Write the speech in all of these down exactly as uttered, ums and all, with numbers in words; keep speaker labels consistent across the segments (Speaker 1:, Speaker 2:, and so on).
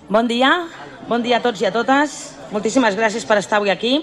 Speaker 1: Bon dia, bon dia a tots i a totes. Moltíssimes gràcies per estar avui aquí.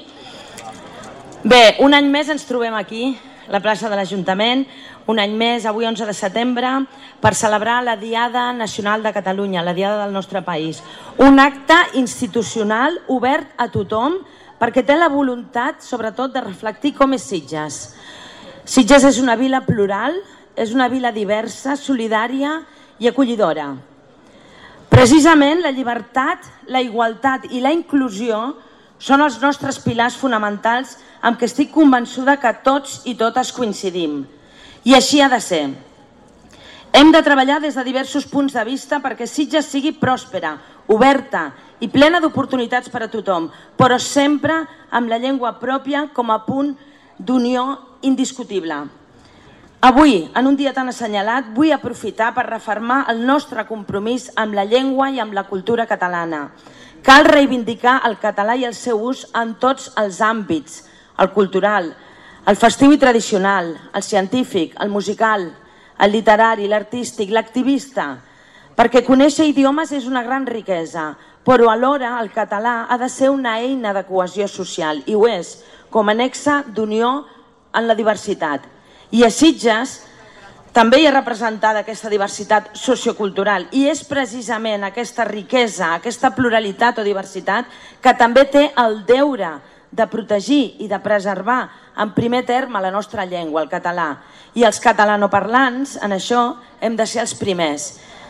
Speaker 1: Bé, un any més ens trobem aquí, a la plaça de l'Ajuntament, un any més, avui onze de setembre, per celebrar la Diada Nacional de Catalunya, la Diada del nostre país. Un acte institucional obert a tothom perquè té la voluntat, sobretot, de reflectir com és Sitges. Sitges és una vila plural, és una vila diversa, solidària i acollidora. Precisament la llibertat, la igualtat i la inclusió són els nostres pilars fonamentals amb què estic convençuda que tots i totes coincidim. I així ha de ser. Hem de treballar des de diversos punts de vista perquè Sitges sigui pròspera, oberta i plena d'oportunitats per a tothom, però sempre amb la llengua pròpia com a punt d'unió indiscutible. Avui, en un dia tan assenyalat, vull aprofitar per refermar el nostre compromís amb la llengua i amb la cultura catalana. Cal reivindicar el català i el seu ús en tots els àmbits, el cultural, el festiu i tradicional, el científic, el musical, el literari, l'artístic, l'activista, perquè conèixer idiomes és una gran riquesa, però alhora el català ha de ser una eina de cohesió social, i ho és, com a nexe d'unió en la diversitat. I a Sitges també hi ha representada aquesta diversitat sociocultural i és precisament aquesta riquesa, aquesta pluralitat o diversitat que també té el deure de protegir i de preservar en primer terme la nostra llengua, el català. I els catalanoparlants en això hem de ser els primers.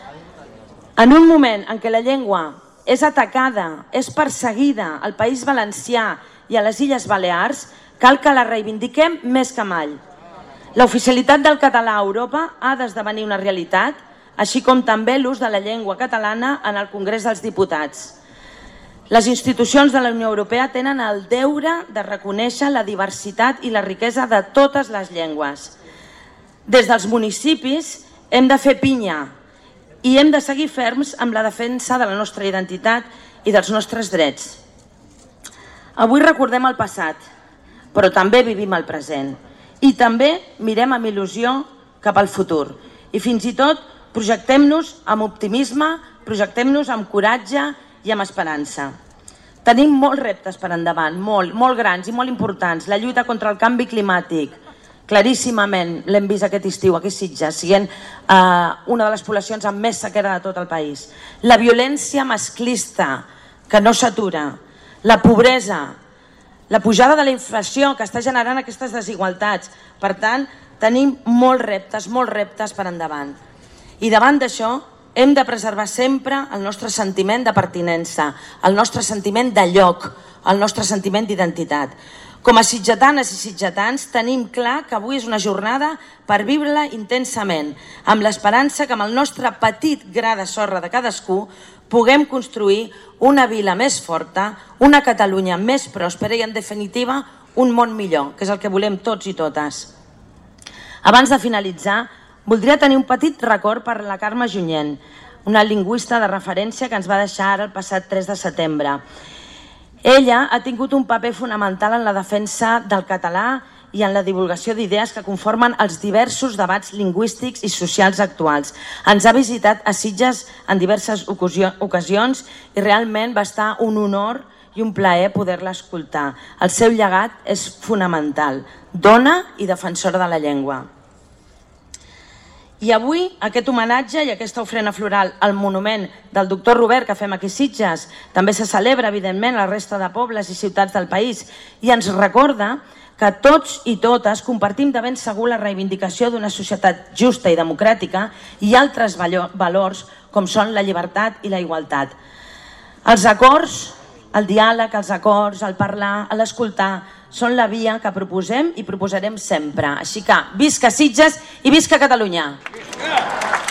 Speaker 1: En un moment en què la llengua és atacada, és perseguida al País Valencià i a les Illes Balears, cal que la reivindiquem més que mai. L'oficialitat del català a Europa ha d'esdevenir una realitat, així com també l'ús de la llengua catalana en el Congrés dels Diputats. Les institucions de la Unió Europea tenen el deure de reconèixer la diversitat i la riquesa de totes les llengües. Des dels municipis hem de fer pinya i hem de seguir ferms amb la defensa de la nostra identitat i dels nostres drets. Avui recordem el passat, però també vivim el present. I també mirem amb il·lusió cap al futur. I fins i tot projectem-nos amb optimisme, projectem-nos amb coratge i amb esperança. Tenim molts reptes per endavant, molt, molt grans i molt importants. La lluita contra el canvi climàtic, claríssimament l'hem vist aquest estiu aquí a Sitges, sent eh, una de les poblacions amb més sequera de tot el país. La violència masclista, que no s'atura. La pobresa, la pujada de la inflació que està generant aquestes desigualtats. Per tant, tenim molts reptes, molts reptes per endavant. I davant d'això hem de preservar sempre el nostre sentiment de pertinença, el nostre sentiment de lloc, el nostre sentiment d'identitat. Com a sitgetanes i sitgetans tenim clar que avui és una jornada per viure-la intensament, amb l'esperança que amb el nostre petit gra de sorra de cadascú puguem construir una vila més forta, una Catalunya més pròspera i, en definitiva, un món millor, que és el que volem tots i totes. Abans de finalitzar, voldria tenir un petit record per la Carme Junyent, una lingüista de referència que ens va deixar ara el passat tres de setembre. Ella ha tingut un paper fonamental en la defensa del català i en la divulgació d'idees que conformen els diversos debats lingüístics i socials actuals. Ens ha visitat a Sitges en diverses ocasions i realment va estar un honor i un plaer poder-la escoltar. El seu llegat és fonamental, dona i defensora de la llengua. I avui aquest homenatge i aquesta ofrena floral al monument del doctor Robert que fem aquí a Sitges també se celebra, evidentment, a la resta de pobles i ciutats del país i ens recorda que tots i totes compartim de ben segur la reivindicació d'una societat justa i democràtica i altres valors com són la llibertat i la igualtat. Els acords, el diàleg, els acords, el parlar, l'escoltar, són la via que proposem i proposarem sempre. Així que visca Sitges i visca Catalunya!